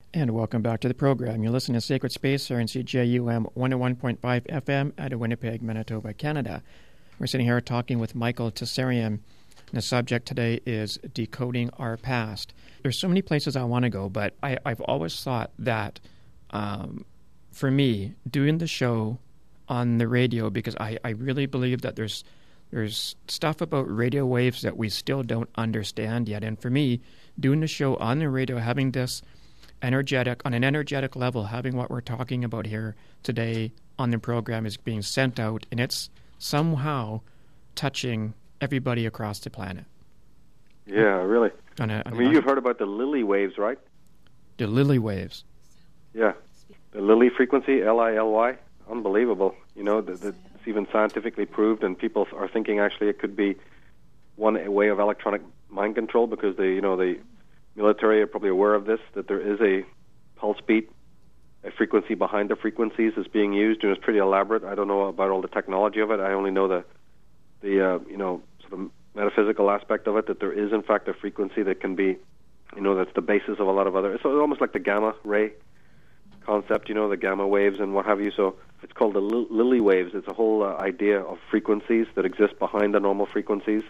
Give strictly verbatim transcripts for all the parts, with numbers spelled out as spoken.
And welcome back to the program. You're listening to Sacred Space here in C J U M one oh one point five F M out of Winnipeg, Manitoba, Canada. We're sitting here talking with Michael Tessarian, and the subject today is decoding our past. There's so many places I want to go, but I, I've always thought that um, for me, doing the show on the radio, because I, I really believe that there's there's stuff about radio waves that we still don't understand yet. And for me, doing the show on the radio, having this energetic, on an energetic level, having what we're talking about here today on the program is being sent out, and it's somehow touching everybody across the planet. Yeah, really. On a, on I mean, you've heard about the Lilly waves, right? The Lilly waves. Yeah, the Lilly frequency, L I L Y, unbelievable. You know, the, the, it's even scientifically proved, and people are thinking actually it could be one way of electronic mind control, because the, you know, the military are probably aware of this, that there is a pulse beat, a frequency behind the frequencies is being used, and it's pretty elaborate. I don't know about all the technology of it. I only know the, the uh, you know, sort of metaphysical aspect of it, that there is, in fact, a frequency that can be, you know, that's the basis of a lot of other... It's almost like the gamma ray concept, you know, the gamma waves and what have you. So it's called the Lilly waves. It's a whole uh, idea of frequencies that exist behind the normal frequencies.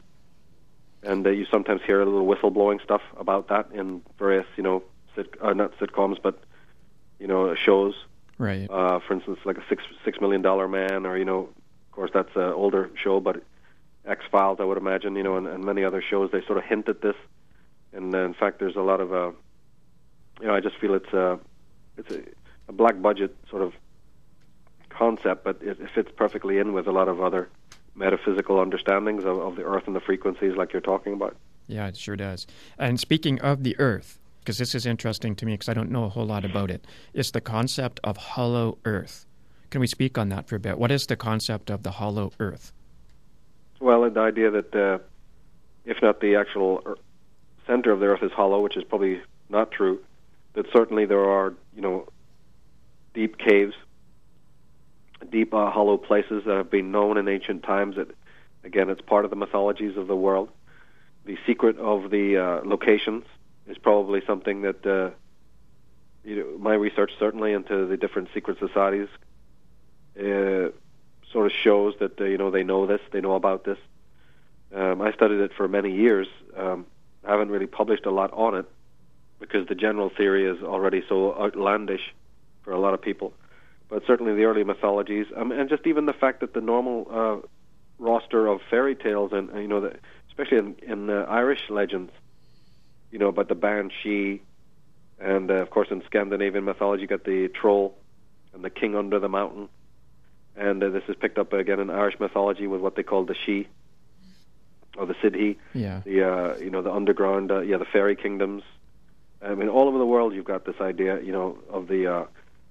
And uh, you sometimes hear a little whistleblowing stuff about that in various, you know, sit, uh, not sitcoms, but, you know, shows. Right. Uh, for instance, like a six six million dollar man, or, you know, of course that's an older show, but X-Files, I would imagine, you know, and, and many other shows, they sort of hint at this. And uh, in fact, there's a lot of, uh, you know, I just feel it's a, it's a, a black budget sort of concept, but it, it fits perfectly in with a lot of other metaphysical understandings of, of the Earth and the frequencies like you're talking about. Yeah, it sure does. And speaking of the Earth, because this is interesting to me because I don't know a whole lot about it, it's the concept of hollow Earth. Can we speak on that for a bit? What is the concept of the hollow Earth? Well, the idea that uh, if not the actual Earth, center of the Earth is hollow, which is probably not true, that certainly there are, you know, deep caves, deep uh, hollow places that have been known in ancient times. That, again, it's part of the mythologies of the world. The secret of the uh, locations is probably something that uh, you know, my research certainly into the different secret societies uh, sort of shows that uh, you know, they know this, they know about this. Um, I studied it for many years. Um, I haven't really published a lot on it because the general theory is already so outlandish for a lot of people. But certainly the early mythologies, um, and just even the fact that the normal uh, roster of fairy tales, and you know, the, especially in, in uh, Irish legends, you know, about the Banshee, and uh, of course in Scandinavian mythology you got the troll and the king under the mountain, and uh, this is picked up again in Irish mythology with what they call the Sidhe, or the Sidhe, yeah, the uh, you know, the underground, uh, yeah, the fairy kingdoms. I mean, all over the world you've got this idea, you know, of the uh,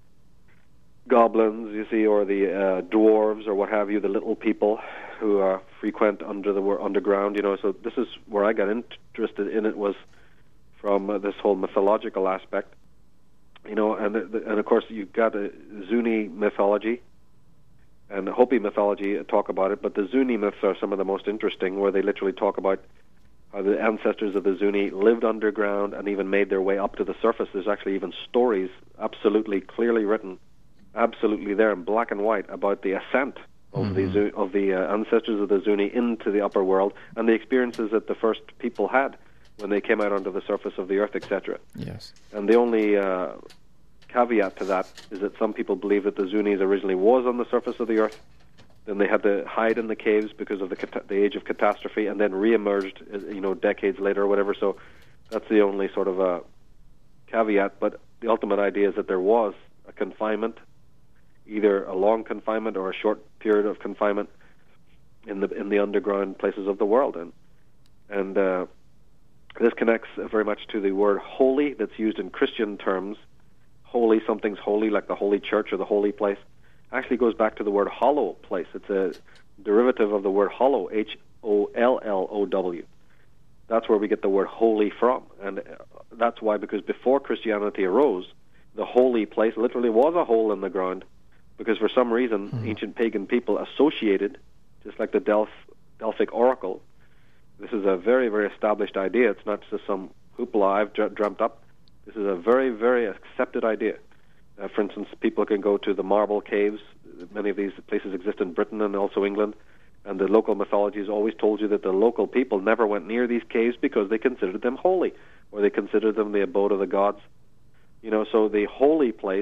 goblins, you see, or the uh, dwarves, or what have you, the little people who uh, frequent under the underground, you know. So this is where I got interested in it, was from uh, this whole mythological aspect, you know, and the, the, and of course you've got a Zuni mythology and the Hopi mythology talk about it, but the Zuni myths are some of the most interesting, where they literally talk about how the ancestors of the Zuni lived underground and even made their way up to the surface. There's actually even stories, absolutely clearly written, absolutely there in black and white, about the ascent of mm-hmm. the of the uh, ancestors of the Zuni into the upper world, and the experiences that the first people had when they came out onto the surface of the Earth, et cetera. Yes. And the only uh, caveat to that is that some people believe that the Zunis originally was on the surface of the Earth, then they had to hide in the caves because of the cat- the age of catastrophe, and then re-emerged, you know, decades later or whatever. So that's the only sort of a caveat. But the ultimate idea is that there was a confinement, either a long confinement or a short period of confinement in the in the underground places of the world, and and uh, this connects very much to the word holy that's used in Christian terms. Holy, something's holy, like the holy church or the holy place, actually goes back to the word hollow place. It's a derivative of the word hollow, H O L L O W. That's where we get the word holy from, and that's why, because before Christianity arose, the holy place literally was a hole in the ground, because for some reason mm-hmm. ancient pagan people associated, just like the Delph, Delphic oracle. This is a very, very established idea. It's not just some hoopla I've dr- dreamt up. This is a very, very accepted idea. Uh, for instance, people can go to the marble caves. Many of these places exist in Britain and also England. And the local mythology has always told you that the local people never went near these caves because they considered them holy, or they considered them the abode of the gods. You know, so the holy place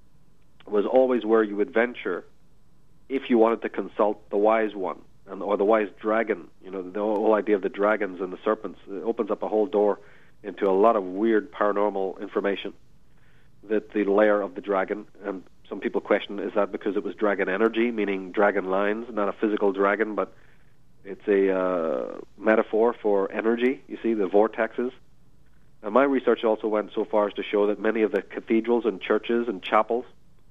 was always where you would venture if you wanted to consult the wise one, and or the wise dragon. You know, the whole idea of the dragons and the serpents. It opens up a whole door into a lot of weird paranormal information. That the lair of the dragon, and some people question, is that because it was dragon energy, meaning dragon lines, not a physical dragon, but it's a uh, metaphor for energy, you see, the vortexes. And my research also went so far as to show that many of the cathedrals and churches and chapels,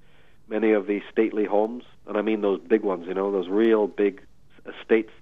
many of the stately homes, and I mean those big ones, you know, those real big estates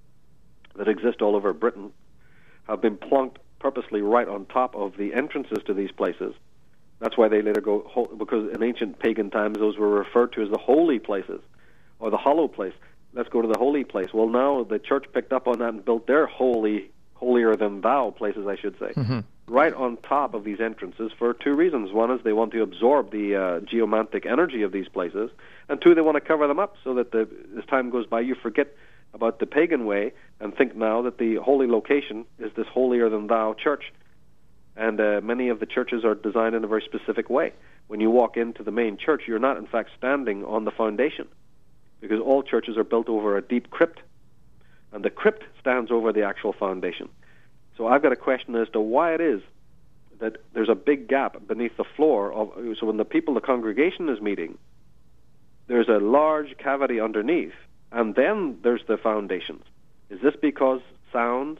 that exist all over Britain, have been plunked purposely right on top of the entrances to these places. That's why they later go, because in ancient pagan times those were referred to as the holy places, or the hollow place. Let's go to the holy place. Well, now the church picked up on that and built their holy, holier-than-thou places, I should say, mm-hmm. right on top of these entrances for two reasons. One is they want to absorb the uh, geomantic energy of these places, and two, they want to cover them up so that the, as time goes by, you forget about the pagan way and think now that the holy location is this holier-than-thou church. And uh, many of the churches are designed in a very specific way. When you walk into the main church, you're not, in fact, standing on the foundation, because all churches are built over a deep crypt, and the crypt stands over the actual foundation. So I've got a question as to why it is that there's a big gap beneath the floor. Of, so when the people, the congregation is meeting, there's a large cavity underneath, and then there's the foundations. Is this because sounds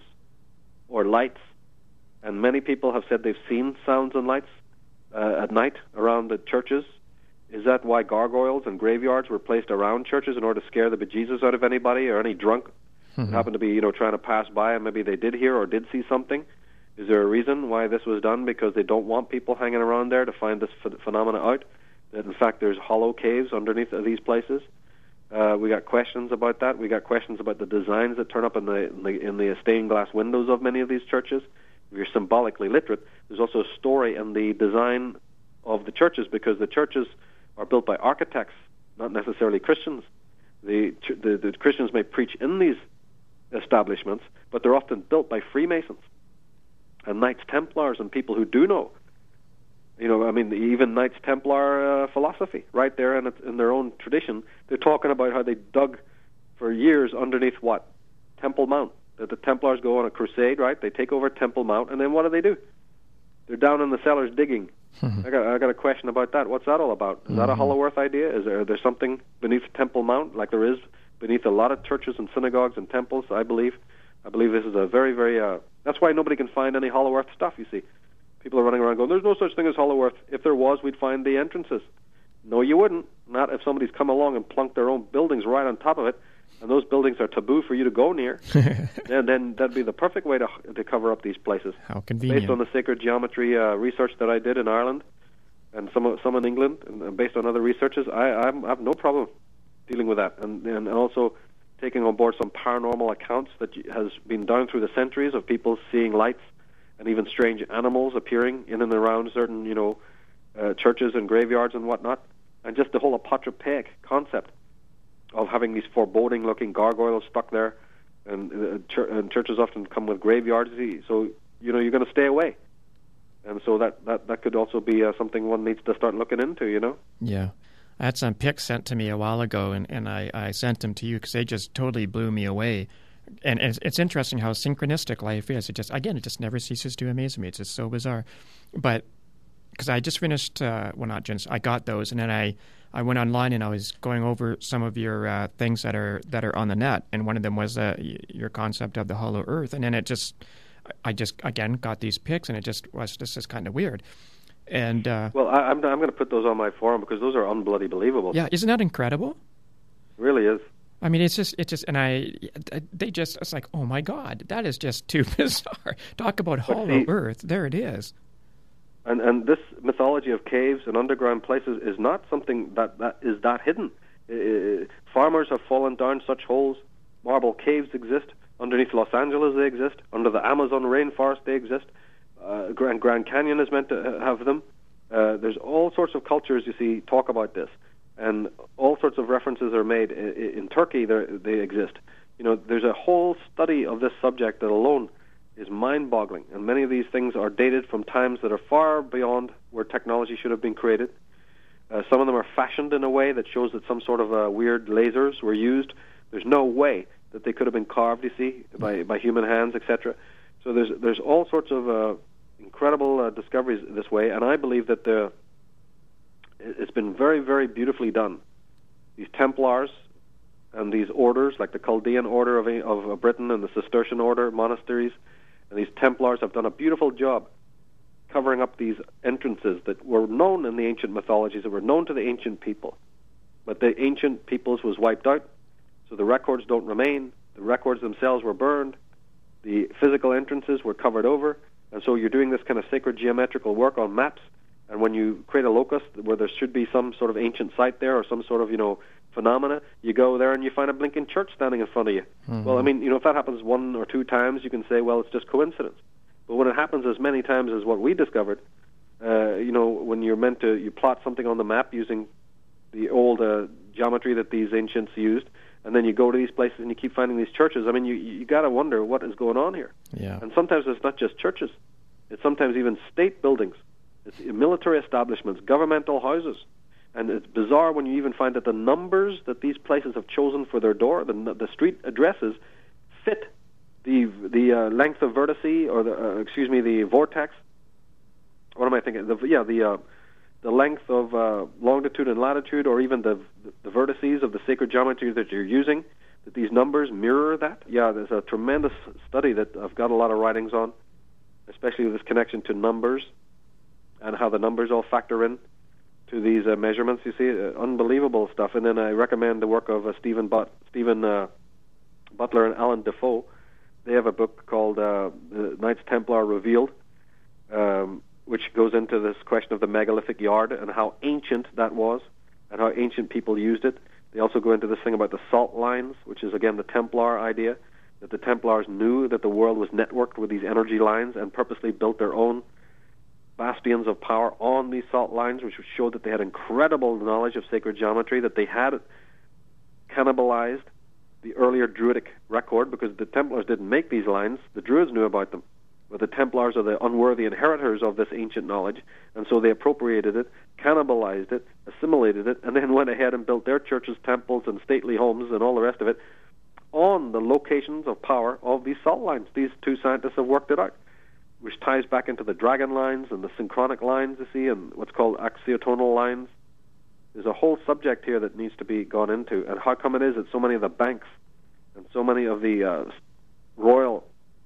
or lights? And many people have said they've seen sounds and lights uh, at night around the churches. Is that why gargoyles and graveyards were placed around churches in order to scare the bejesus out of anybody or any drunk mm-hmm. who happened to be, you know, trying to pass by and maybe they did hear or did see something? Is there a reason why this was done? Because they don't want people hanging around there to find this ph- phenomena out? That in fact there's hollow caves underneath these places? Uh, we got questions about that. We got questions about the designs that turn up in the in the, in the stained glass windows of many of these churches. If you're symbolically literate, there's also a story in the design of the churches, because the churches are built by architects, not necessarily Christians. The, the, the Christians may preach in these establishments, but they're often built by Freemasons and Knights Templars and people who do know. You know, I mean, even Knights Templar uh, philosophy, right there in, in their own tradition, they're talking about how they dug for years underneath what? Temple Mount. That the Templars go on a crusade, right? They take over Temple Mount, and then what do they do? They're down in the cellars digging. Mm-hmm. I got I got a question about that. What's that all about? Is mm-hmm. that a Hollow Earth idea? Is there, there something beneath Temple Mount, like there is beneath a lot of churches and synagogues and temples? I believe. I believe this is a very, very... Uh, that's why nobody can find any Hollow Earth stuff, you see. People are running around going, there's no such thing as Hollow Earth. If there was, we'd find the entrances. No, you wouldn't. Not if somebody's come along and plunked their own buildings right on top of it, and those buildings are taboo for you to go near, and then that'd be the perfect way to to cover up these places. How convenient. Based on the sacred geometry uh, research that I did in Ireland, and some some in England, and based on other researches, I, I'm, I have no problem dealing with that, and, and also taking on board some paranormal accounts that has been done through the centuries of people seeing lights and even strange animals appearing in and around certain, you know, uh, churches and graveyards and whatnot, and just the whole apotropaic concept of having these foreboding-looking gargoyles stuck there, and, uh, ch- and churches often come with graveyards, so, you know, you're going to stay away. And so that, that, that could also be uh, something one needs to start looking into, you know? Yeah. I had some pics sent to me a while ago, and, and I, I sent them to you because they just totally blew me away. And it's, it's interesting how synchronistic life is. It just, again, it just never ceases to amaze me. It's just so bizarre. But because I just finished, uh, well, not just, I got those, and then I... I went online and I was going over some of your uh, things that are that are on the net, and one of them was uh, your concept of the hollow earth. And then it just, I just again got these pics, and it just was this is kind of weird. And uh, well, I, I'm I'm going to put those on my forum because those are unbloody believable. Yeah, isn't that incredible? It really is. I mean, it's just, it's just, and I, they just, it's like, oh my God, that is just too bizarre. Talk about hollow see, earth. There it is. And and this mythology of caves and underground places is not something that, that is that hidden. Uh, farmers have fallen down such holes. Marble caves exist. Underneath Los Angeles they exist. Under the Amazon rainforest they exist. uh, Grand, Grand Canyon is meant to have them. Uh, there's all sorts of cultures, you see, talk about this. And all sorts of references are made. In, in Turkey, they exist. You know, there's a whole study of this subject that alone is mind-boggling. And many of these things are dated from times that are far beyond where technology should have been created. Uh, some of them are fashioned in a way that shows that some sort of uh, weird lasers were used. There's no way that they could have been carved, you see, by, by human hands, et cetera. So there's there's all sorts of uh, incredible uh, discoveries this way, and I believe that the it's been very, very beautifully done. These Templars and these orders, like the Chaldean Order of, of Britain and the Cistercian Order monasteries, and these Templars have done a beautiful job covering up these entrances that were known in the ancient mythologies, that were known to the ancient people. But the ancient peoples was wiped out, so the records don't remain. The records themselves were burned. The physical entrances were covered over, and so you're doing this kind of sacred geometrical work on maps. And when you create a locus where there should be some sort of ancient site there or some sort of, you know, phenomena, you go there and you find a blinking church standing in front of you. Mm-hmm. Well, I mean, you know, if that happens one or two times, you can say, well, it's just coincidence. But when it happens as many times as what we discovered, uh, you know, when you're meant to, you plot something on the map using the old uh, geometry that these ancients used, and then you go to these places and you keep finding these churches. I mean, you you got to wonder what is going on here. Yeah. And sometimes it's not just churches. It's sometimes even state buildings. It's military establishments, governmental houses. And it's bizarre when you even find that the numbers that these places have chosen for their door, the, the street addresses, fit the the uh, length of vertice, or the uh, excuse me, the vortex. What am I thinking? The, yeah, the uh, the length of uh, longitude and latitude, or even the the vertices of the sacred geometry that you're using. That these numbers mirror that. Yeah, there's a tremendous study that I've got a lot of writings on, especially with this connection to numbers, and how the numbers all factor in to these uh, measurements. You see, uh, unbelievable stuff. And then I recommend the work of uh, Stephen, But- Stephen uh, Butler and Alan Defoe. They have a book called uh, The Knights Templar Revealed, um, which goes into this question of the megalithic yard and how ancient that was and how ancient people used it. They also go into this thing about the salt lines, which is, again, the Templar idea, that the Templars knew that the world was networked with these energy lines and purposely built their own bastions of power on these salt lines, which showed that they had incredible knowledge of sacred geometry, that they had cannibalized the earlier Druidic record, because the Templars didn't make these lines. The Druids knew about them. But the Templars are the unworthy inheritors of this ancient knowledge, and so they appropriated it, cannibalized it, assimilated it, and then went ahead and built their churches, temples, and stately homes, and all the rest of it, on the locations of power of these salt lines. These two scientists have worked it out, which ties back into the dragon lines and the synchronic lines, you see, and what's called axiotonal lines. There's a whole subject here that needs to be gone into, and how come it is that so many of the banks and so many of the uh, royal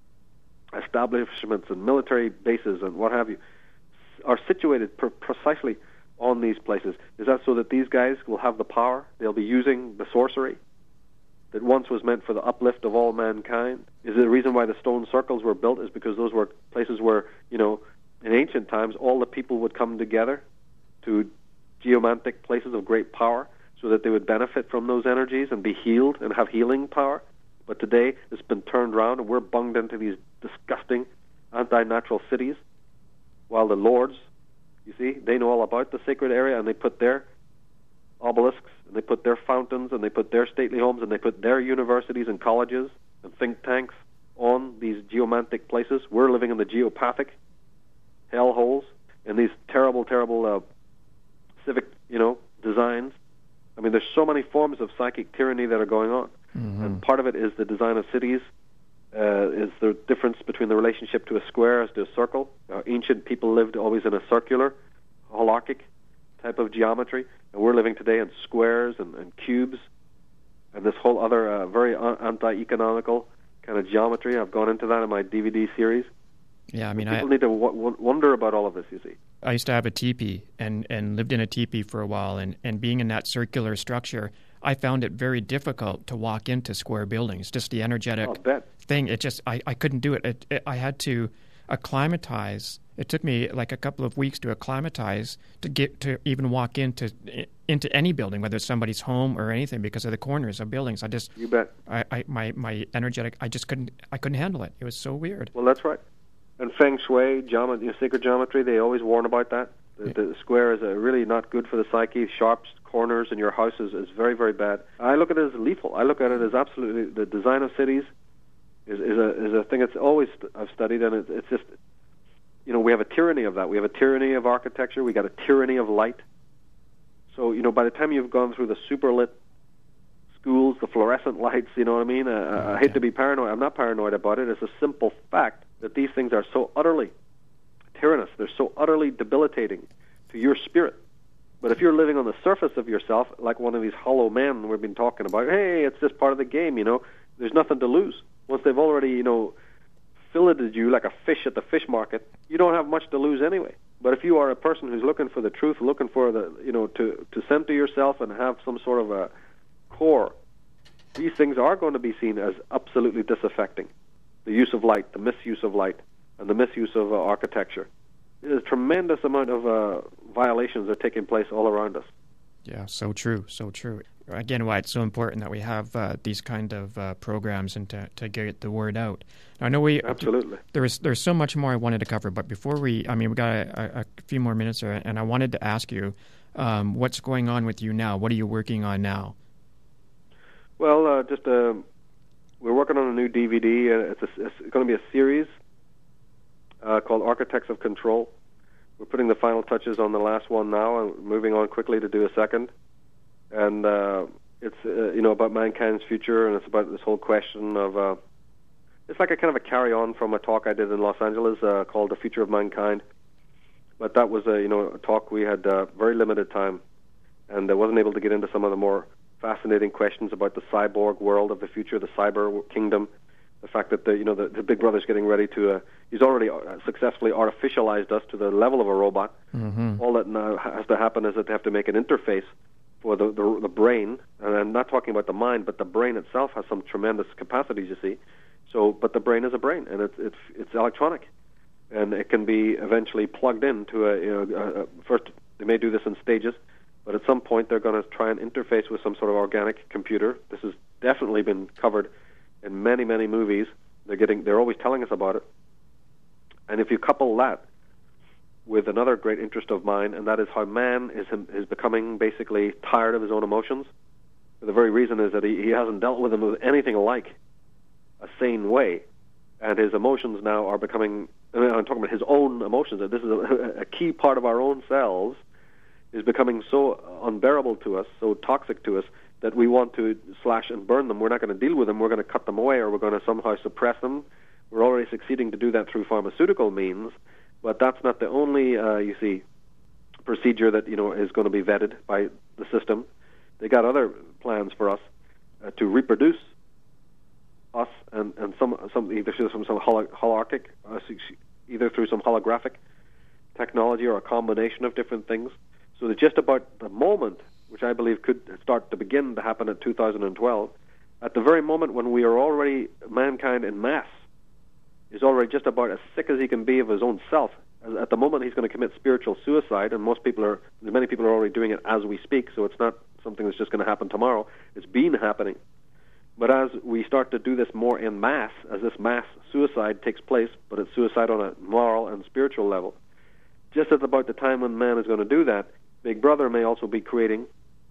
establishments and military bases and what have you are situated per- precisely on these places? Is that so that these guys will have the power? They'll be using the sorcery that once was meant for the uplift of all mankind? Is it the reason why the stone circles were built is because those were places where, you know, in ancient times, all the people would come together to geomantic places of great power so that they would benefit from those energies and be healed and have healing power? But today, it's been turned around, and we're bunged into these disgusting anti-natural cities, while the lords, you see, they know all about the sacred area, and they put their obelisks, and they put their fountains, and they put their stately homes, and they put their universities and colleges and think tanks on these geomantic places. We're living in the geopathic hellholes, and these terrible, terrible uh, civic, you know, designs. I mean, there's so many forms of psychic tyranny that are going on. Mm-hmm. And part of it is the design of cities, uh, is the difference between the relationship to a square as to a circle. Uh, ancient people lived always in a circular, holarchic type of geometry, and we're living today in squares and, and cubes, and this whole other uh, very anti-economical kind of geometry. I've gone into that in my D V D series. Yeah, I mean, people I, need to w- w- wonder about all of this, you see. I used to have a teepee and, and lived in a teepee for a while, and, and being in that circular structure, I found it very difficult to walk into square buildings. Just the energetic oh, thing, it just, I, I couldn't do it. It, it. I had to acclimatize. It took me like a couple of weeks to acclimatize to get to even walk into into any building, whether it's somebody's home or anything, because of the corners of buildings. I just, you bet. I, I my my energetic, I just couldn't, I couldn't handle it. It was so weird. Well, that's right. And Feng Shui, geomet- you know, sacred geometry, they always warn about that. The, the square is uh, really not good for the psyche. Sharp corners in your house is, is very, very bad. I look at it as lethal. I look at it as absolutely, the design of cities is, is, a, is a thing that's always st- I've studied, and it, it's just, you know, we have a tyranny of that. We have a tyranny of architecture. We got a tyranny of light. So, you know, by the time you've gone through the super lit schools, the fluorescent lights, you know what I mean? Uh, okay. I hate to be paranoid. I'm not paranoid about it. It's a simple fact that these things are so utterly tyrannous. They're so utterly debilitating to your spirit. But if you're living on the surface of yourself, like one of these hollow men we've been talking about, hey, it's just part of the game, you know, there's nothing to lose. Once they've already, you know, filleted you like a fish at the fish market, you don't have much to lose anyway. But if you are a person who's looking for the truth, looking for the, you know, to, to center yourself and have some sort of a core, these things are going to be seen as absolutely disaffecting. The use of light, the misuse of light, and the misuse of uh, architecture. There's a tremendous amount of uh, violations that are taking place all around us. Yeah, so true, so true. Again, why it's so important that we have uh, these kind of uh, programs and to, to get the word out. Now, I know we absolutely there's there's so much more I wanted to cover, but before we, I mean, we got a, a few more minutes, here, and I wanted to ask you, um, what's going on with you now? What are you working on now? Well, uh, just uh, we're working on a new D V D. Uh, it's, a, it's going to be a series uh, called Architects of Control. We're putting the final touches on the last one now, and moving on quickly to do a second. And uh, it's uh, you know about mankind's future, and it's about this whole question of. Uh, it's like a kind of a carry-on from a talk I did in Los Angeles uh, called "The Future of Mankind." But that was a you know a talk we had uh, very limited time, and I wasn't able to get into some of the more fascinating questions about the cyborg world of the future, the cyber kingdom. The fact that the you know the, the Big Brother's getting ready to uh, he's already uh, successfully artificialized us to the level of a robot. Mm-hmm. All that now has to happen is that they have to make an interface for the, the the brain, and I'm not talking about the mind, but the brain itself has some tremendous capacities. You see, so but the brain is a brain, and it's it's it's electronic, and it can be eventually plugged into a, you know, a, a first they may do this in stages, but at some point they're going to try and interface with some sort of organic computer. This has definitely been covered in many, many movies. They're getting, they're always telling us about it. And if you couple that with another great interest of mine, and that is how man is is becoming basically tired of his own emotions. The very reason is that he, he hasn't dealt with them with anything like a sane way, and his emotions now are becoming. I mean, I'm talking about his own emotions. That this is a, a key part of our own selves is becoming so unbearable to us, so toxic to us, that we want to slash and burn them. We're not going to deal with them. We're going to cut them away, or we're going to somehow suppress them. We're already succeeding to do that through pharmaceutical means, but that's not the only, uh, you see, procedure that you know is going to be vetted by the system. They got other plans for us uh, to reproduce us, and, and some some either through some some holo- holographic, uh, either through some holographic technology or a combination of different things. So that just about the moment, which I believe could start to begin to happen in two thousand twelve, at the very moment when we are already, mankind in mass is already just about as sick as he can be of his own self. At the moment he's going to commit spiritual suicide, and most people are, many people are already doing it as we speak, so it's not something that's just going to happen tomorrow. It's been happening. But as we start to do this more en masse, as this mass suicide takes place, but it's suicide on a moral and spiritual level, just at about the time when man is going to do that, Big Brother may also be creating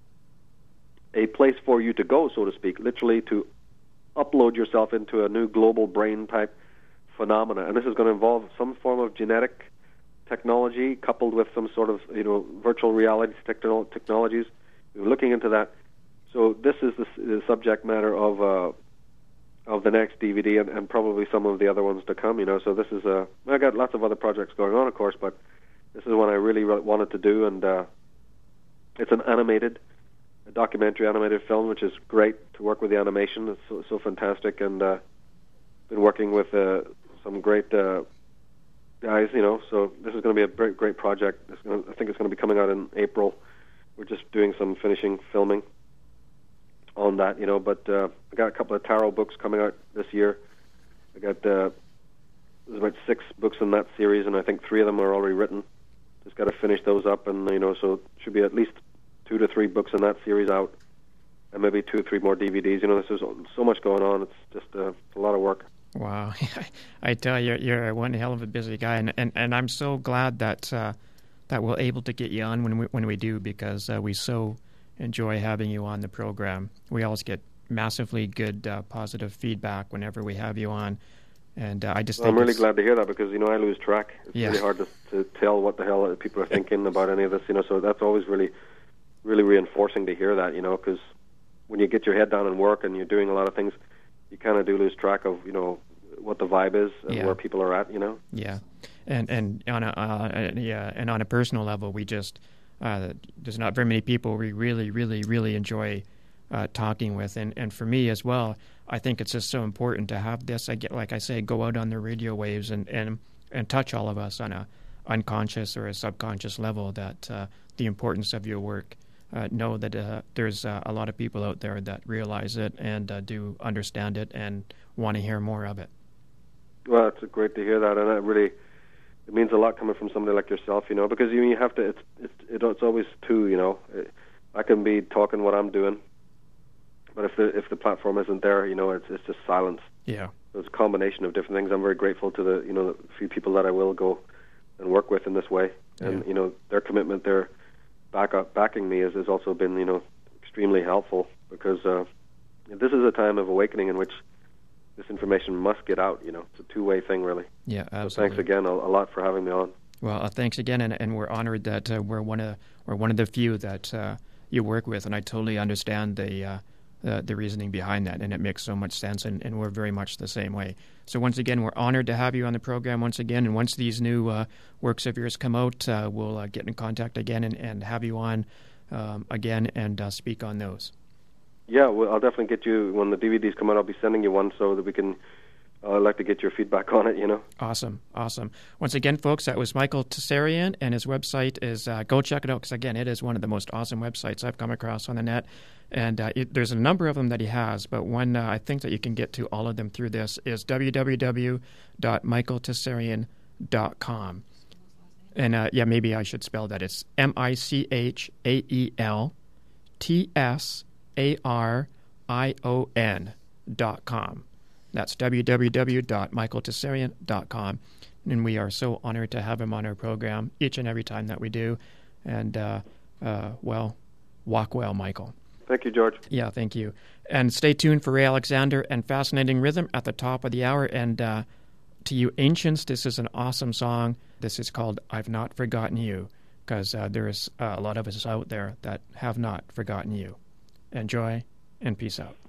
a place for you to go, so to speak, literally to upload yourself into a new global brain-type phenomena. And this is going to involve some form of genetic technology coupled with some sort of, you know, virtual reality techno- technologies. We're looking into that. So this is the, the subject matter of uh, of the next D V D, and, and probably some of the other ones to come, you know. So this is a... I got lots of other projects going on, of course, but this is one I really, really wanted to do, and uh, it's an animated, a documentary animated film, which is great to work with the animation. It's so, so fantastic, and uh, been working with uh, some great uh, guys, you know. So this is going to be a great, great project. It's gonna, I think it's going to be coming out in April. We're just doing some finishing filming on that, you know. But uh, I got a couple of tarot books coming out this year. I got uh, there's about six books in that series, and I think three of them are already written. Just got to finish those up, and you know, so should be at least two to three books in that series out, and maybe two or three more D V Ds. You know, there's so much going on. It's just uh, a lot of work. Wow. I tell you, you're one hell of a busy guy, and, and, and I'm so glad that uh, that we're able to get you on when we, when we do, because uh, we so enjoy having you on the program. We always get massively good, uh, positive feedback whenever we have you on. And uh, I just well, think I'm really it's, glad to hear that, because, you know, I lose track. It's yeah. really hard to, to tell what the hell people are thinking about any of this, you know, so that's always really, really reinforcing to hear that, you know, because when you get your head down and work and you're doing a lot of things, you kind of do lose track of, you know, what the vibe is and yeah. where people are at, you know. Yeah, and and on a uh, yeah, and on a personal level, we just uh, there's not very many people we really, really, really enjoy uh, talking with, and and for me as well, I think it's just so important to have this. I get, like I say, go out on the radio waves and and and touch all of us on a unconscious or a subconscious level. That uh, the importance of your work. Uh, know that uh, there's uh, a lot of people out there that realize it and uh, do understand it and want to hear more of it. Well, it's great to hear that, and it really it means a lot coming from somebody like yourself, you know, because you you have to. It's it's it's always two, you know. I can be talking what I'm doing, but if the if the platform isn't there, you know, it's it's just silence. Yeah. So it's a combination of different things. I'm very grateful to the you know the few people that I will go and work with in this way, and yeah. you know their commitment, their back up, backing me has, has also been, you know, extremely helpful, because uh, this is a time of awakening in which this information must get out, you know. It's a two-way thing, really. Yeah, absolutely. So thanks again a, a lot for having me on. Well, uh, thanks again, and, and we're honored that uh, we're one of we're one of the few that uh, you work with, and I totally understand the uh, the, the reasoning behind that, and it makes so much sense, and, and we're very much the same way. So once again, we're honored to have you on the program once again, and once these new uh, works of yours come out, uh, we'll uh, get in contact again and, and have you on um, again and uh, speak on those. Yeah, well, I'll definitely get you, when the D V Ds come out, I'll be sending you one so that we can, uh, I'd like to get your feedback on it, you know. Awesome, awesome. Once again, folks, that was Michael Tessarian, and his website is, uh, go check it out, because again, it is one of the most awesome websites I've come across on the net. And uh, it, there's a number of them that he has, but one uh, I think that you can get to all of them through this is w w w dot michael tessarian dot com. And uh, yeah, maybe I should spell that. It's M I C H A E L T S A R I O N dot com. That's w w w dot michael tessarian dot com. And we are so honored to have him on our program each and every time that we do. And, uh, uh, well, walk well, Michael. Thank you, George. Yeah, thank you. And stay tuned for Ray Alexander and Fascinating Rhythm at the top of the hour. And uh, to you ancients, this is an awesome song. This is called I've Not Forgotten You, because uh, there's uh, a lot of us out there that have not forgotten you. Enjoy, and peace out.